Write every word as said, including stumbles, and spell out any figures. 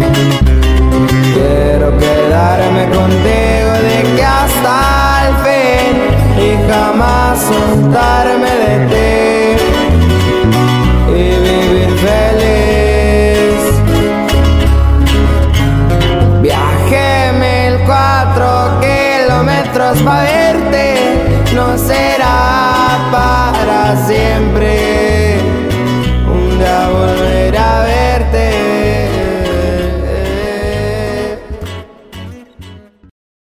Quiero quedarme contigo de que hasta el fin y jamás soltarme de ti y vivir feliz. Viajé mil cuatro kilómetros para verte, no será para siempre.